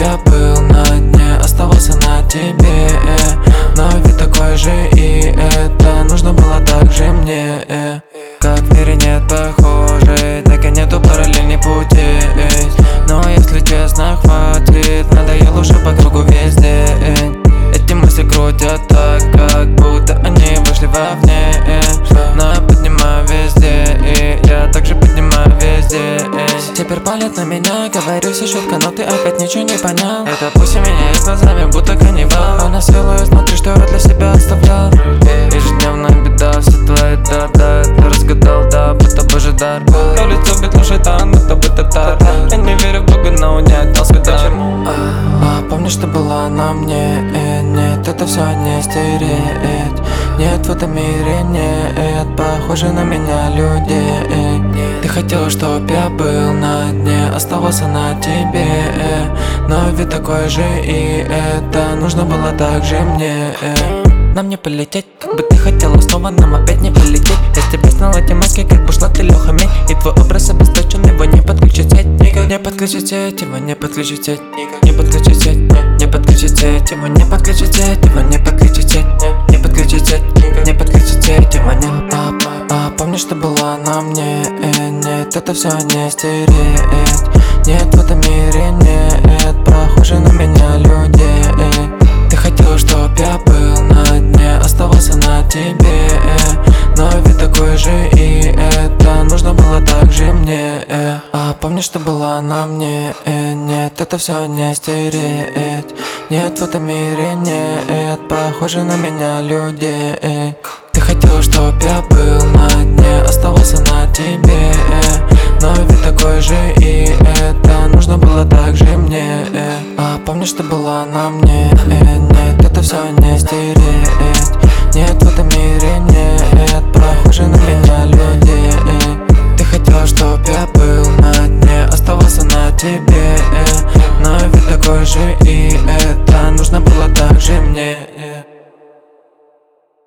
я был на дне, оставался на тебе, но ведь такой же, и это нужно было так же мне. Как в мире нет похожей, так и нету параллельных путей. Но если честно, хватит, надоело уже по кругу весь день. Эти мысли крутят так, как будто они вышли вовне. Но я поднимаю везде, и я также поднимаю везде. Теперь палят на меня, говорю все четко, но ты опять ничего не понял. Это пусть у меня есть глазами, будто каннибал. Она съела изнутри, что я для себя оставлял. Ежедневная беда, все твои да, ты разгадал, да, будто божий дар. Я лицо бит шайтан, будто бы татар. Я не верю в Бога, но не отдал свой дар. Помнишь, что была на мне? Нет, это все не стереть. Нет, в этом мире нет похожих на меня людей. Ты хотела, чтоб я был на дне, оставался на тебе, но ведь такой же, и это нужно было так же мне. Нам не полететь, как бы ты хотела снова, нам опять не полететь. Я с тебя снял эти маски, как пошла ты Леха Мей. И твой образ обесточен, его не подключить сеть. Не подключить сеть, его не подключить сеть. Не подключить сеть, не подключить сеть, его не подключить сеть, его не подключить сеть. Не подключить сеть, не подключить сеть, его не. Помнишь, что была на мне? Нет, это все не стереть. Нет, в этом мире нет похожих на меня людей. Ты хотела, чтоб я был на дне, оставался на тебе, но ведь такой же, и это нужно было так же мне. Помнишь, что была на мне? Нет, это все не стереть. Нет, в этом мире нет похожих на меня людей. Ты хотела, чтоб я был на дне, оставался на тебе, но ведь такой же, и это нужно было так же мне. Помнишь, что была на мне? Нет, это все не стереть.